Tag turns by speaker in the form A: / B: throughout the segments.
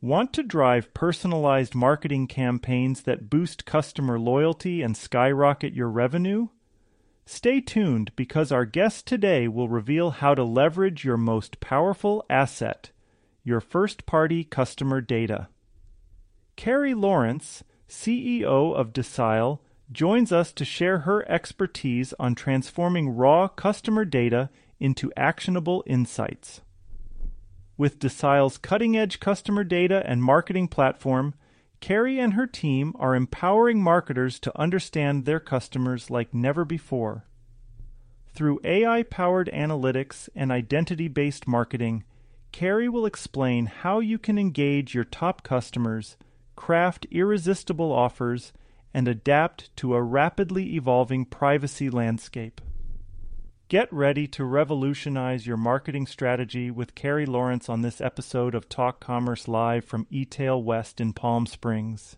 A: Want to drive personalized marketing campaigns that boost customer loyalty and skyrocket your revenue? Stay tuned because our guest today will reveal how to leverage your most powerful asset, your first-party customer data. Carrie Lawrence, CEO of Docile, joins us to share her expertise on transforming raw customer data into actionable insights. With Docile's cutting-edge customer data and marketing platform, Carrie and her team are empowering marketers to understand their customers like never before. Through AI-powered analytics and identity-based marketing, Carrie will explain how you can engage your top customers, craft irresistible offers, and adapt to a rapidly evolving privacy landscape. Get ready to revolutionize your marketing strategy with Carrie Lawrence on this episode of Talk Commerce Live from eTail West in Palm Springs.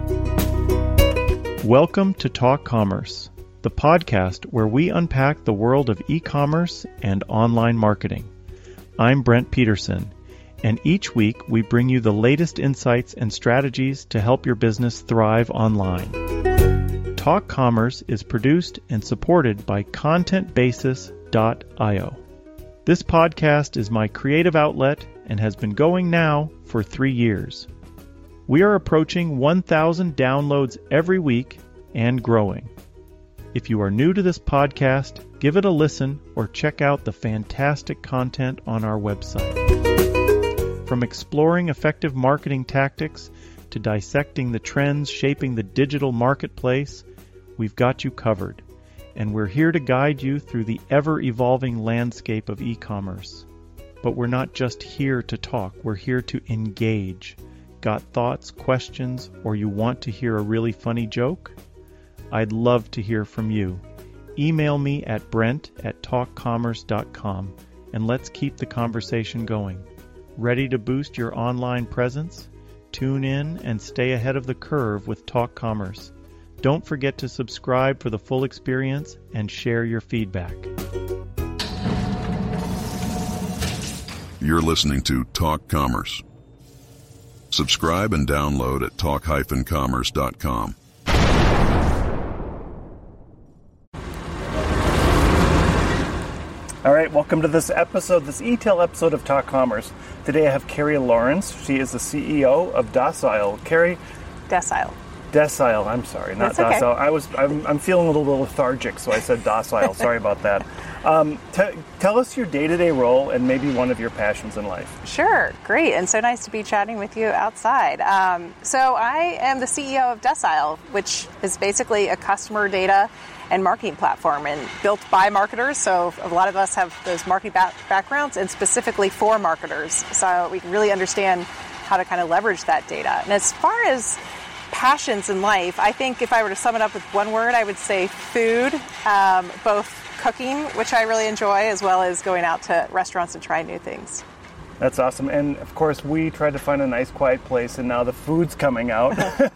A: Welcome to Talk Commerce, the podcast where we unpack the world of e-commerce and online marketing. I'm Brent Peterson, and each week we bring you the latest insights and strategies to help your business thrive online. Talk Commerce is produced and supported by ContentBasis.io. This podcast is my creative outlet and has been going now for 3 years. We are approaching 1,000 downloads every week and growing. If you are new to this podcast, give it a listen or check out the fantastic content on our website. From exploring effective marketing tactics to dissecting the trends shaping the digital marketplace, we've got you covered, and we're here to guide you through the ever-evolving landscape of e-commerce. But we're not just here to talk, we're here to engage. Got thoughts, questions, or you want to hear a really funny joke? I'd love to hear from you. Email me at brent@talkcommerce.com, and let's keep the conversation going. Ready to boost your online presence? Tune in and stay ahead of the curve with Talk Commerce. Don't forget to subscribe for the full experience and share your feedback.
B: You're listening to Talk Commerce. Subscribe and download at talk-commerce.com.
A: All right, welcome to this eTail episode of Talk Commerce. Today I have Carrie Lawrence. She is the CEO of Docile. Carrie? Decile, I'm sorry, not
C: That's
A: Docile.
C: okay.
A: I'm feeling a little lethargic, so I said Docile. Sorry about that. Tell us your day-to-day role and maybe one of your passions in life.
C: Sure, great, and so nice to be chatting with you outside. So I am the CEO of Decile, which is basically a customer data and marketing platform and built by marketers. So a lot of us have those marketing backgrounds and specifically for marketers. So we can really understand how to kind of leverage that data. And as far as passions in life, I think if I were to sum it up with one word, I would say food, both cooking, which I really enjoy, as well as going out to restaurants and trying new things.
A: That's awesome. And of course, we tried to find a nice quiet place, and now the food's coming out.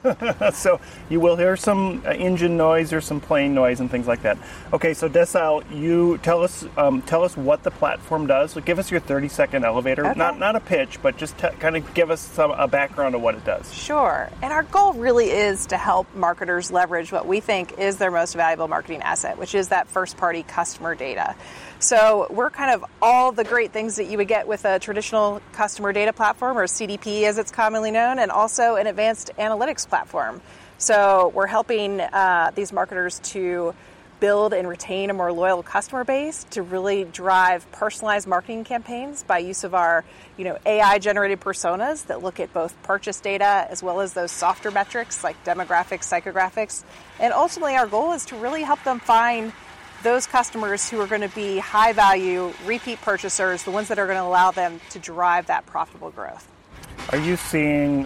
A: So you will hear some engine noise or some plane noise and things like that. Okay, so Decile, you tell us what the platform does. So give us your 30-second elevator.
C: Okay.
A: Not a pitch, but just kind of give us a background of what it does.
C: Sure. And our goal really is to help marketers leverage what we think is their most valuable marketing asset, which is that first-party customer data. So we're kind of all the great things that you would get with a traditional customer data platform, or CDP as it's commonly known, and also an advanced analytics platform. So we're helping these marketers to build and retain a more loyal customer base, to really drive personalized marketing campaigns by use of our AI-generated personas that look at both purchase data as well as those softer metrics like demographics, psychographics. And ultimately our goal is to really help them find those customers who are going to be high-value, repeat purchasers, the ones that are going to allow them to drive that profitable growth.
A: Are you seeing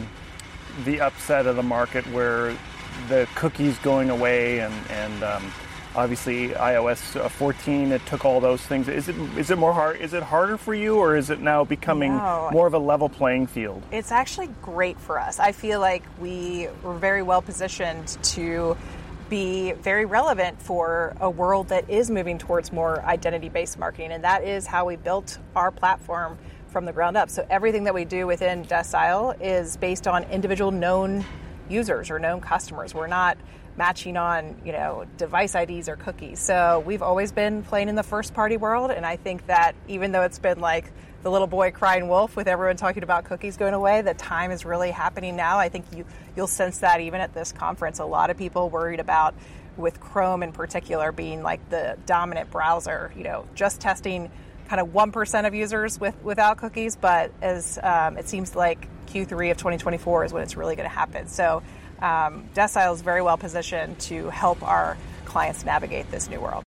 A: the upset of the market where the cookies going away and obviously iOS 14, it took all those things? Is it more hard? Is it harder for you, or is it now becoming more of a level playing field?
C: It's actually great for us. I feel like we were very well positioned to be very relevant for a world that is moving towards more identity-based marketing, and that is how we built our platform from the ground up. So everything that we do within Decile is based on individual known users or known customers. We're not matching on, device IDs or cookies. So we've always been playing in the first party world. And I think that even though it's been like the little boy crying wolf with everyone talking about cookies going away, the time is really happening now. I think you'll sense that even at this conference. A lot of people worried about, with Chrome in particular being like the dominant browser, just testing kind of 1% of users without cookies. But as it seems like Q3 of 2024 is when it's really going to happen. So Decile is very well positioned to help our clients navigate this new world.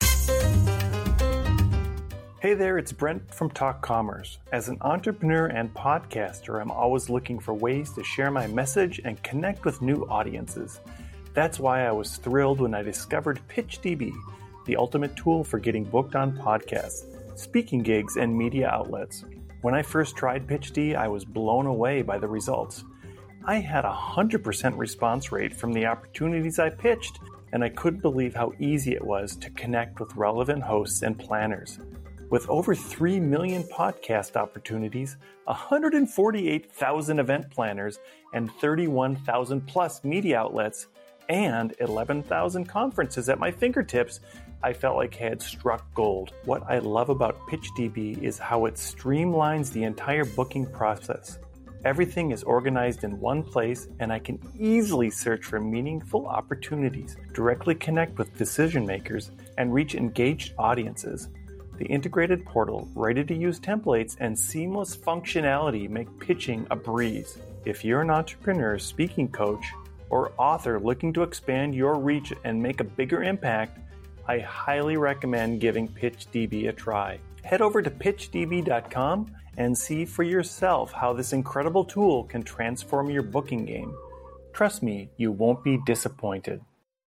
A: Hey there, it's Brent from Talk Commerce. As an entrepreneur and podcaster, I'm always looking for ways to share my message and connect with new audiences. That's why I was thrilled when I discovered PitchDB, the ultimate tool for getting booked on podcasts, speaking gigs, and media outlets. When I first tried PitchD, I was blown away by the results. I had a 100% response rate from the opportunities I pitched, and I couldn't believe how easy it was to connect with relevant hosts and planners. With over 3 million podcast opportunities, 148,000 event planners, and 31,000 plus media outlets, and 11,000 conferences at my fingertips, I felt like I had struck gold. What I love about PitchDB is how it streamlines the entire booking process. Everything is organized in one place, and I can easily search for meaningful opportunities, directly connect with decision makers, and reach engaged audiences. The integrated portal, ready-to-use templates, and seamless functionality make pitching a breeze. If you're an entrepreneur, speaking coach, or author looking to expand your reach and make a bigger impact, I highly recommend giving PitchDB a try. Head over to pitchdb.com and see for yourself how this incredible tool can transform your booking game. Trust me, you won't be disappointed.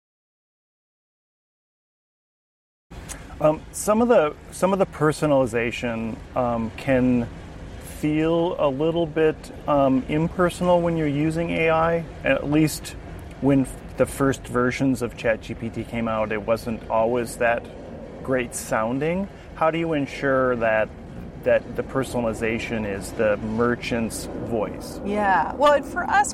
A: Some of the personalization can feel a little bit impersonal when you're using AI. At least when the first versions of ChatGPT came out, it wasn't always that great sounding. How do you ensure that the personalization is the merchant's voice?
C: Yeah, well, for us,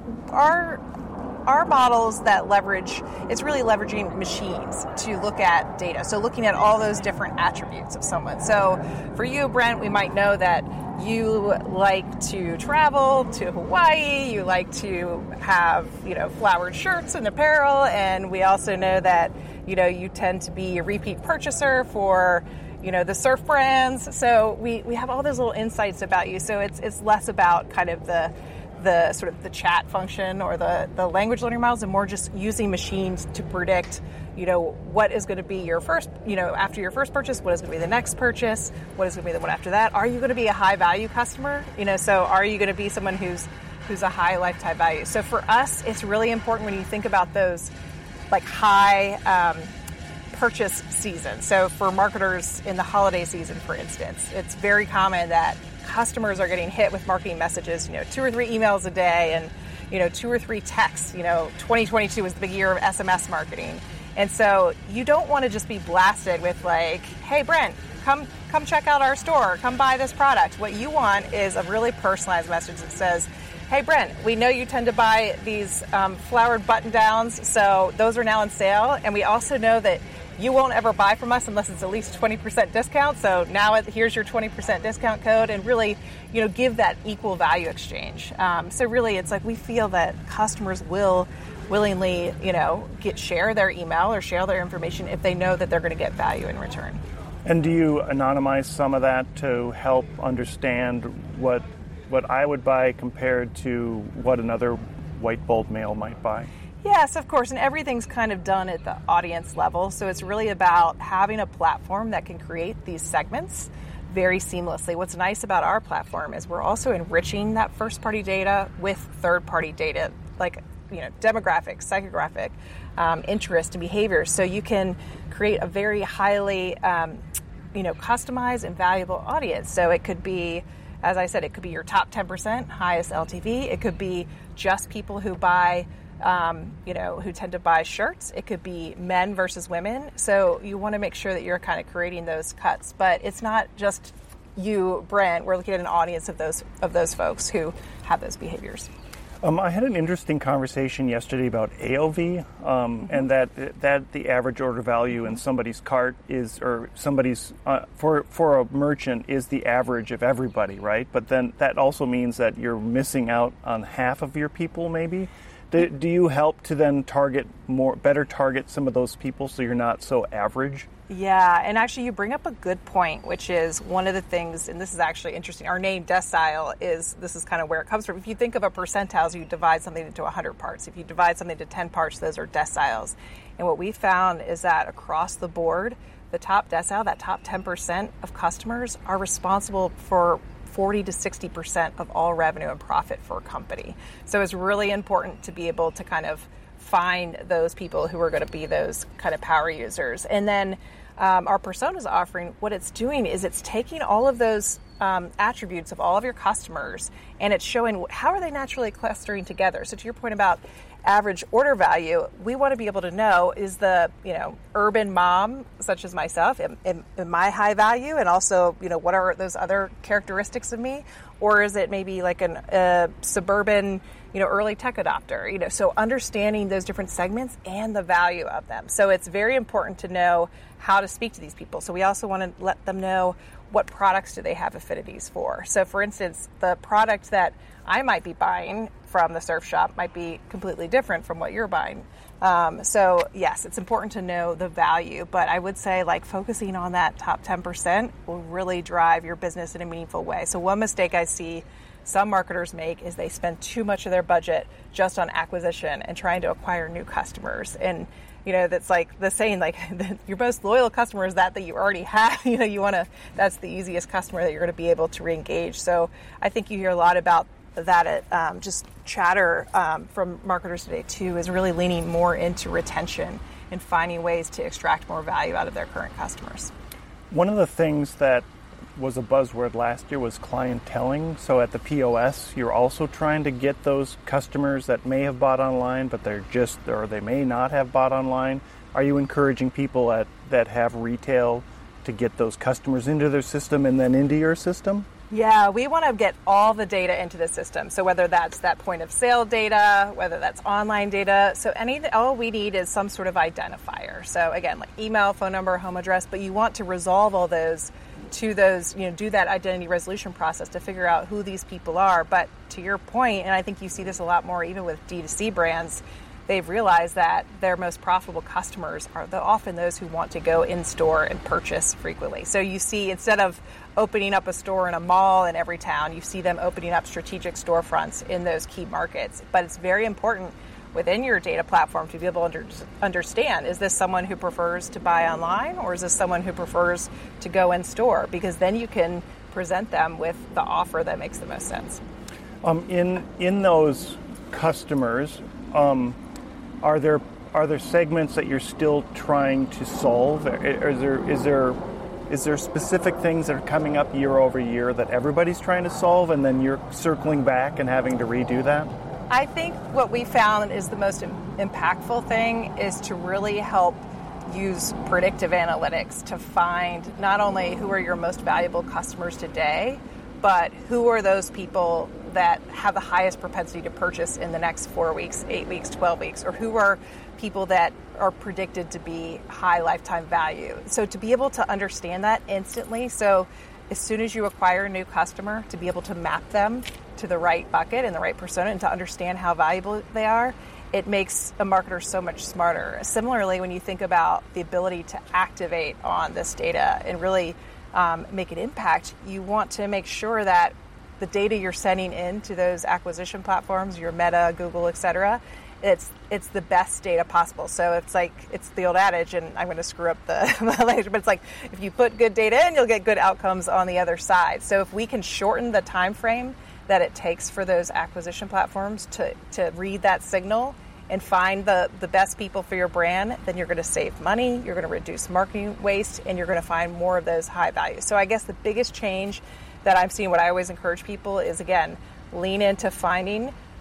C: our models that leverage, it's really leveraging machines to look at data. So looking at all those different attributes of someone. So for you, Brent, we might know that you like to travel to Hawaii, you like to have, flowered shirts and apparel, and we also know that, you tend to be a repeat purchaser for, the surf brands. So we have all those little insights about you. So it's less about kind of the sort of the chat function or the language learning models, and more just using machines to predict, what is going to be your first, after your first purchase, what is going to be the next purchase, what is going to be the one after that. Are you going to be a high value customer? So are you going to be someone who's a high lifetime value? So for us, it's really important when you think about those like high purchase season. So for marketers in the holiday season, for instance, it's very common that customers are getting hit with marketing messages, 2 or 3 emails a day and, 2 or 3 texts. 2022 was the big year of SMS marketing. And so you don't want to just be blasted with like, hey, Brent, come check out our store, come buy this product. What you want is a really personalized message that says, hey, Brent, we know you tend to buy these flowered button downs, so those are now on sale. And we also know that you won't ever buy from us unless it's at least 20% discount. So now here's your 20% discount code, and really, give that equal value exchange. So really, it's like we feel that customers will willingly, share their email or share their information if they know that they're going to get value in return.
A: And do you anonymize some of that to help understand what I would buy compared to what another white bold male might buy?
C: Yes, of course, and everything's kind of done at the audience level. So it's really about having a platform that can create these segments very seamlessly. What's nice about our platform is we're also enriching that first-party data with third-party data, like demographic, psychographic, interest and behavior. So you can create a very highly, customized and valuable audience. So it could be, as I said, it could be your top 10%, highest LTV. It could be just people who buy, who tend to buy shirts. It could be men versus women. So you want to make sure that you're kind of creating those cuts. But it's not just you, Brent, we're looking at an audience of those folks who have those behaviors.
D: I had an interesting conversation yesterday about AOV, and that the average order value in somebody's cart is, or somebody's for a merchant is the average of everybody, right? But then that also means that you're missing out on half of your people, maybe. Do you help to then better target some of those people so you're not so average?
C: Yeah, and actually you bring up a good point, which is one of the things, and this is actually interesting, our name decile this is kind of where it comes from. If you think of a percentile, you divide something into 100 parts. If you divide something into 10 parts, those are deciles. And what we found is that across the board, the top decile, that top 10% of customers are responsible for 40 to 60% of all revenue and profit for a company. So it's really important to be able to kind of find those people who are going to be those kind of power users. And then our Personas offering, what it's doing is it's taking all of those attributes of all of your customers, and it's showing how are they naturally clustering together. So to your point about average order value, we want to be able to know, is the urban mom, such as myself, in my high value, and also what are those other characteristics of me, or is it maybe like a suburban early tech adopter, so understanding those different segments and the value of them. So it's very important to know how to speak to these people. So we also want to let them know what products do they have affinities for. So for instance, the product that I might be buying from the surf shop might be completely different from what you're buying. So yes, it's important to know the value, but I would say focusing on that top 10% will really drive your business in a meaningful way. So one mistake I see some marketers make is they spend too much of their budget just on acquisition and trying to acquire new customers. And that's like the saying, your most loyal customer is that you already have. That's the easiest customer that you're going to be able to re-engage. So I think you hear a lot about that at just chatter from marketers today too, is really leaning more into retention and finding ways to extract more value out of their current customers.
D: One of the things that was a buzzword last year was clienteling. So at the POS, you're also trying to get those customers that may have bought online, but they may not have bought online. Are you encouraging people that have retail to get those customers into their system and then into your system?
C: Yeah, we want to get all the data into the system. So whether that's that point of sale data, whether that's online data, so all we need is some sort of identifier. So again, like email, phone number, home address, but you want to resolve all those to those, do that identity resolution process to figure out who these people are. But to your point, and I think you see this a lot more even with D2C brands, they've realized that their most profitable customers are often those who want to go in store and purchase frequently. So you see, instead of opening up a store in a mall in every town, you see them opening up strategic storefronts in those key markets. But it's very important within your data platform to be able to understand, is this someone who prefers to buy online, or is this someone who prefers to go in store? Because then you can present them with the offer that makes the most sense.
D: In those customers, are there segments that you're still trying to solve? Is there specific things that are coming up year over year that everybody's trying to solve, and then you're circling back and having to redo that?
C: I think what we found is the most impactful thing is to really help use predictive analytics to find not only who are your most valuable customers today, but who are those people that have the highest propensity to purchase in the next 4 weeks, 8 weeks, 12 weeks, or who are people that are predicted to be high lifetime value. So to be able to understand that instantly, so as soon as you acquire a new customer, to be able to map them to the right bucket and the right persona and to understand how valuable they are, it makes a marketer so much smarter. Similarly, when you think about the ability to activate on this data and really make an impact, you want to make sure that the data you're sending into those acquisition platforms, your Meta, Google, et cetera, it's the best data possible. So it's the old adage, and I'm going to screw up the language, but it's like if you put good data in, you'll get good outcomes on the other side. So if we can shorten the time frame that it takes for those acquisition platforms to read that signal and find the best people for your brand, then you're going to save money, you're going to reduce marketing waste, and you're going to find more of those high values. So I guess the biggest change that I'm seeing, what I always encourage people is, again, lean into finding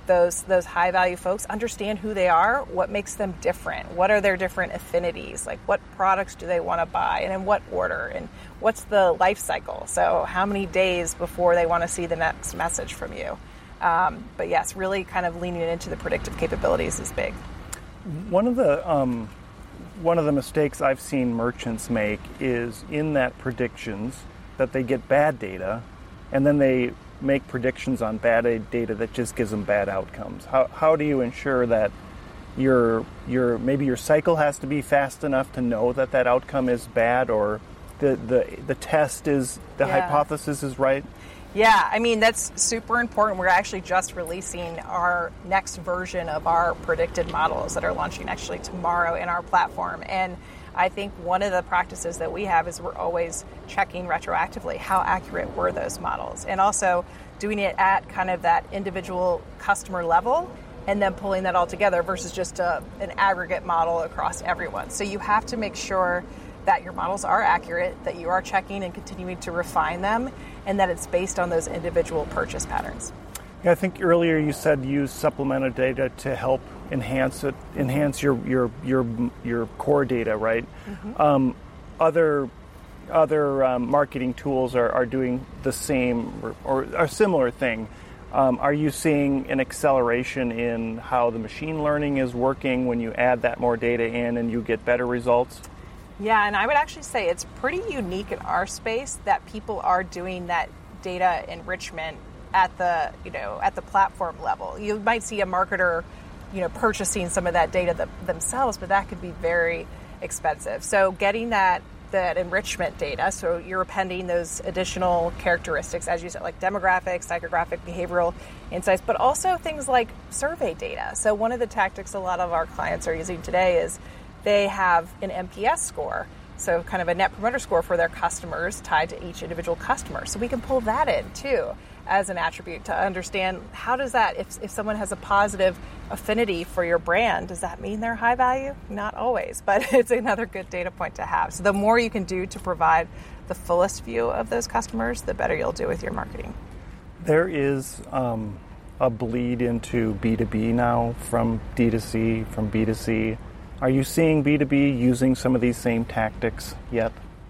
C: those high value folks, understand who they are, what makes them different, what are their different affinities, like what products do they want to buy and in what order, and what's the life cycle. So how many days before they want to see the next message from you. But yes, really kind of leaning into the predictive capabilities is big.
D: One of the mistakes I've seen merchants make is in that predictions that they get bad data, and then they make predictions on bad data that just gives them bad outcomes. How do you ensure that maybe your cycle has to be fast enough to know that outcome is bad, or the test is hypothesis is right?
C: Yeah, I mean, that's super important. We're actually just releasing our next version of our predicted models that are launching actually tomorrow in our platform. And I think one of the practices that we have is we're always checking retroactively how accurate were those models, and also doing it at kind of that individual customer level and then pulling that all together versus just an aggregate model across everyone. So you have to make sure that your models are accurate, that you are checking and continuing to refine them, and that it's based on those individual purchase patterns.
D: Yeah, I think earlier you said use supplemental data to help enhance your core data, right? Mm-hmm. Other marketing tools are doing the same or a similar thing. Are you seeing an acceleration in how the machine learning is working when you add that more data in and you get better results?
C: Yeah, and I would actually say it's pretty unique in our space that people are doing that data enrichment at the platform level. You might see a marketer, purchasing some of that data themselves, but that could be very expensive. So getting that enrichment data, so you're appending those additional characteristics, as you said, like demographics, psychographic, behavioral insights, but also things like survey data. So one of the tactics a lot of our clients are using today is they have an NPS score, so kind of a net promoter score for their customers tied to each individual customer. So we can pull that in too as an attribute to understand how does that, if someone has a positive affinity for your brand, does that mean they're high value? Not always, but it's another good data point to have. So the more you can do to provide the fullest view of those customers, the better you'll do with your marketing.
D: There is a bleed into B2B now from D2C, from B2C. Are you seeing B2B using some of these same tactics yet?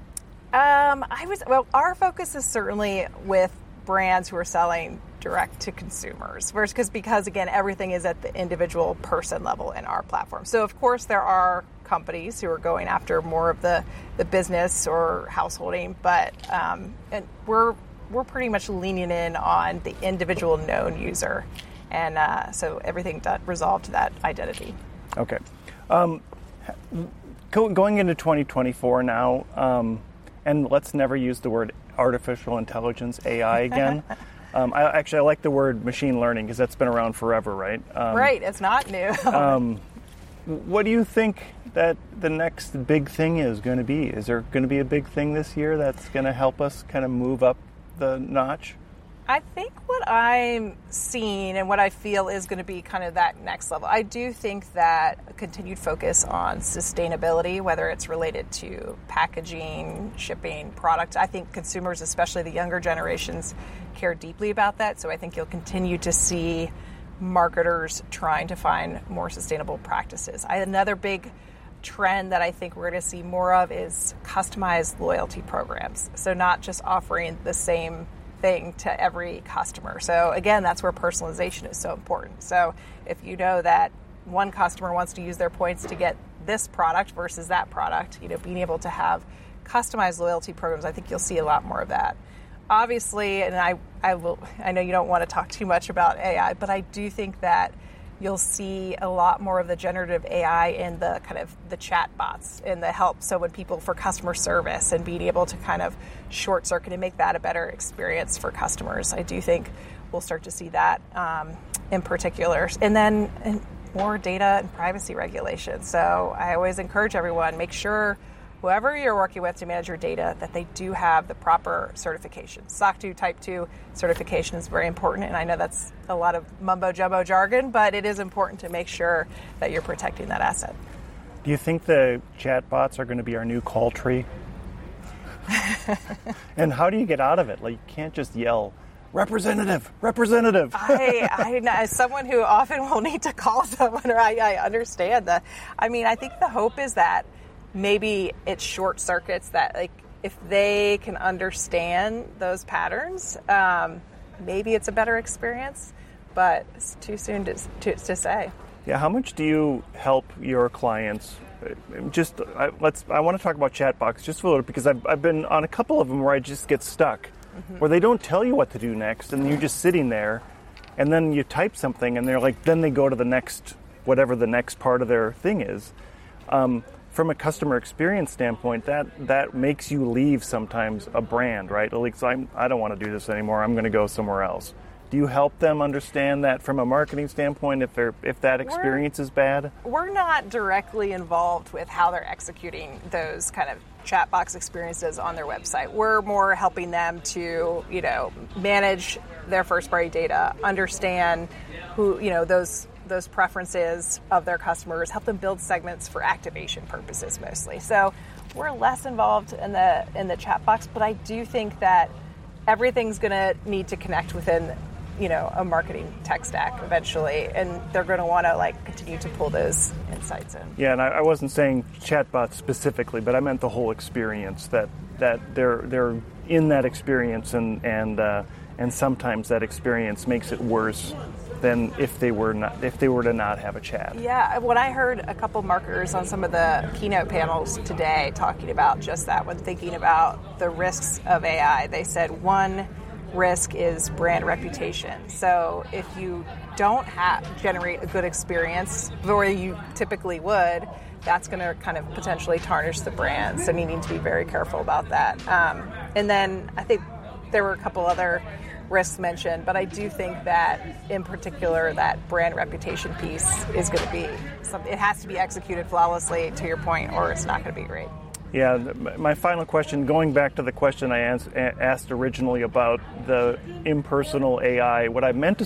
C: Our focus is certainly with brands who are selling direct to consumers, because again, everything is at the individual person level in our platform. So of course there are companies who are going after more of the business or householding, but and we're pretty much leaning in on the individual known user, and so everything resolved to that identity.
D: Okay. Going into 2024 now, and let's never use the word artificial intelligence, AI, again. I like the word machine learning because that's been around forever, right?
C: Right, it's not new.
D: What do you think that the next big thing is going to be? Is there going to be a big thing this year that's going to help us kind of move up the notch?
C: I think what I'm seeing and what I feel is going to be kind of that next level. I do think that a continued focus on sustainability, whether it's related to packaging, shipping, product, I think consumers, especially the younger generations, care deeply about that. So I think you'll continue to see marketers trying to find more sustainable practices. Another big trend that I think we're going to see more of is customized loyalty programs. So not just offering the same thing to every customer. So again, that's where personalization is so important. So if you know that one customer wants to use their points to get this product versus that product, being able to have customized loyalty programs, I think you'll see a lot more of that. Obviously, and I know you don't want to talk too much about AI, but I do think that you'll see a lot more of the generative AI in the kind of the chat bots and the help. So when people for customer service and being able to kind of short circuit and make that a better experience for customers. I do think we'll start to see that in particular. And then more data and privacy regulations. So I always encourage everyone, make sure whoever you're working with to manage your data, that they do have the proper certifications. SOC 2 Type 2 certification is very important, and I know that's a lot of mumbo-jumbo jargon, but it is important to make sure that you're protecting that asset.
D: Do you think the chatbots are going to be our new call tree? And how do you get out of it? Like, you can't just yell, representative.
C: I as someone who often will need to call someone, or I understand that. I mean, I think the hope is that maybe it short circuits that, like, if they can understand those patterns, maybe it's a better experience, but it's too soon to say.
D: Yeah, how much do you help your clients? I want to talk about Chatbox just a little bit, because I've been on a couple of them where I just get stuck, where they don't tell you what to do next, and you're just sitting there, and then you type something, and they're like, then they go to the next, whatever the next part of their thing is. From a customer experience standpoint, that makes you leave sometimes a brand, right? Like, I don't want to do this anymore. I'm going to go somewhere else. Do you help them understand that from a marketing standpoint if that experience is bad?
C: We're not directly involved with how they're executing those kind of chat box experiences on their website. We're more helping them to, manage their first-party data, understand who, those preferences of their customers, help them build segments for activation purposes mostly. So we're less involved in the chat box, but I do think that everything's going to need to connect within a marketing tech stack eventually, and they're going to want to continue to pull those insights in.
D: Yeah, and I wasn't saying chatbots specifically, but I meant the whole experience, that they're in that experience, and sometimes that experience makes it worse than if they were to not have a chat.
C: Yeah, when I heard a couple marketers on some of the keynote panels today talking about just that, when thinking about the risks of AI, they said one risk is brand reputation. So if you don't generate a good experience where you typically would, that's going to kind of potentially tarnish the brand. So needing to be very careful about that. And then I think there were a couple other risks mentioned, but I do think that in particular that brand reputation piece is going to be something, it has to be executed flawlessly, to your point, or it's not going to be great.
D: Yeah, my final question, going back to the question I asked originally about the impersonal AI, what I meant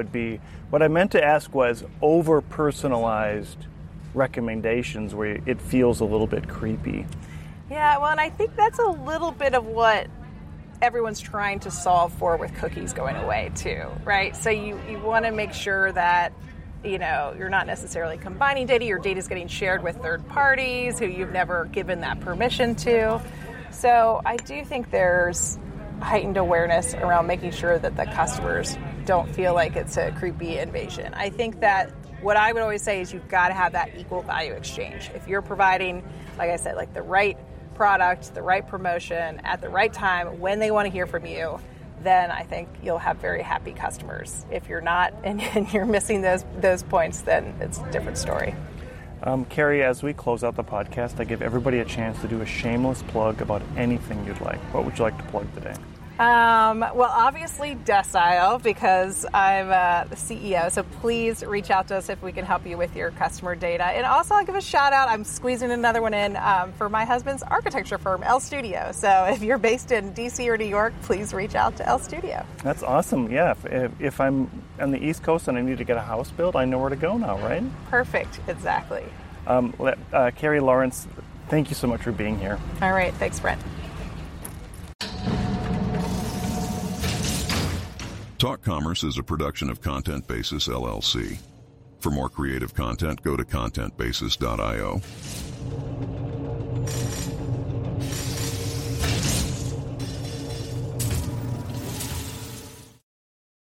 D: to ask was over-personalized recommendations where it feels a little bit creepy.
C: Yeah, well, and I think that's a little bit of what everyone's trying to solve for with cookies going away too, right? So you want to make sure that you're not necessarily combining data. Your data is getting shared with third parties who you've never given that permission to. So I do think there's heightened awareness around making sure that the customers don't feel like it's a creepy invasion. I think that what I would always say is you've got to have that equal value exchange. If you're providing, like I said, like the right product, the right promotion at the right time when they want to hear from you, then I think you'll have very happy customers. If you're not and you're missing those points, then it's a different story.
D: Carrie, as we close out the podcast, I give everybody a chance to do a shameless plug about anything you'd like. What would you like to plug today?
C: Well, obviously Decile, because I'm the CEO, so please reach out to us if we can help you with your customer data. And also I'll give a shout out, I'm squeezing another one in for my husband's architecture firm, L Studio. So if you're based in DC or New York, please reach out to L Studio.
D: That's awesome. Yeah, if I'm on the East Coast and I need to get a house built, I know where to go now, right?
C: Perfect, exactly.
D: Carrie Lawrence, thank you so much for being here.
C: All right, thanks, Brent.
B: Talk Commerce is a production of Content Basis, LLC. For more creative content, go to contentbasis.io.